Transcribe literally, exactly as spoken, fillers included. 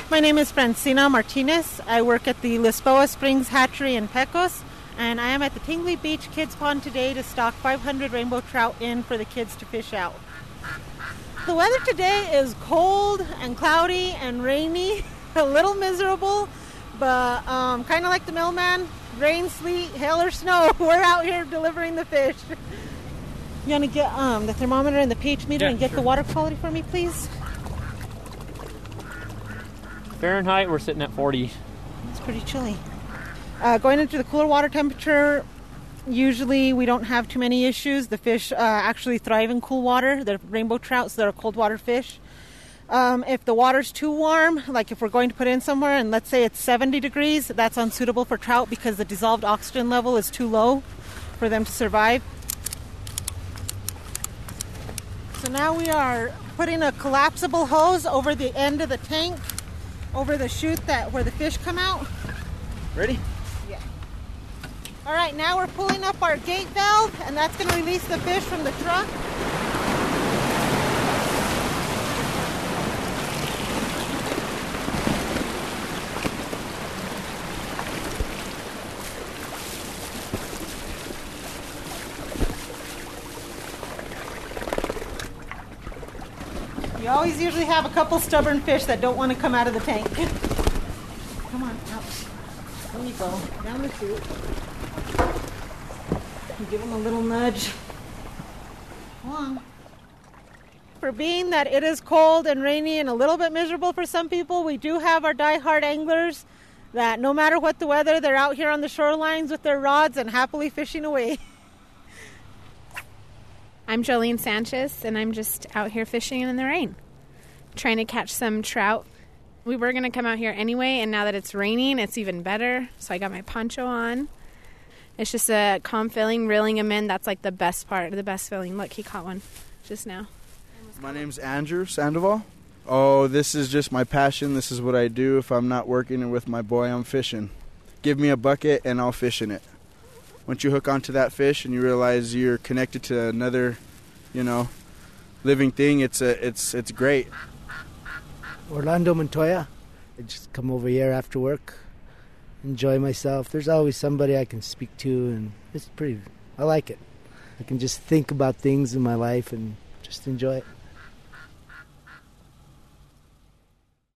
My name is Francina Martinez. I work at the Lisboa Springs Hatchery in Pecos, and I am at the Tingley Beach Kids Pond today to stock five hundred rainbow trout in for the kids to fish out. The weather today is cold and cloudy and rainy, a little miserable, but um, kind of like the mailman, rain, sleet, hail, or snow. We're out here delivering the fish. You want to get um, the thermometer and the pH meter yeah, and get sure. the water quality for me, please? Fahrenheit, we're sitting at forty. It's pretty chilly. Uh, going into the cooler water temperature, usually we don't have too many issues. The fish uh, actually thrive in cool water. They're rainbow trout, so they're cold water fish. Um, if the water's too warm, like if we're going to put in somewhere and let's say it's seventy degrees, that's unsuitable for trout because the dissolved oxygen level is too low for them to survive. So now we are putting a collapsible hose over the end of the tank, over the chute that where the fish come out. Ready? Yeah. All right, now we're pulling up our gate valve, and that's going to release the fish from the truck. You always usually have a couple stubborn fish that don't want to come out of the tank. Come on, out. There you go, down the chute. You give them a little nudge. Come on. For being that it is cold and rainy and a little bit miserable for some people, we do have our die-hard anglers that no matter what the weather, they're out here on the shorelines with their rods and happily fishing away. I'm Jolene Sanchez, and I'm just out here fishing in the rain, trying to catch some trout. We were going to come out here anyway, and now that it's raining, it's even better. So I got my poncho on. It's just a calm feeling, reeling him in. That's like the best part, the best feeling. Look, he caught one just now. My name's Andrew Sandoval. Oh, this is just my passion. This is what I do. If I'm not working with my boy, I'm fishing. Give me a bucket, and I'll fish in it. Once you hook onto that fish and you realize you're connected to another, you know, living thing, it's a, it's it's great. Orlando Montoya. I just come over here after work, enjoy myself. There's always somebody I can speak to, and it's pretty, I like it. I can just think about things in my life and just enjoy it.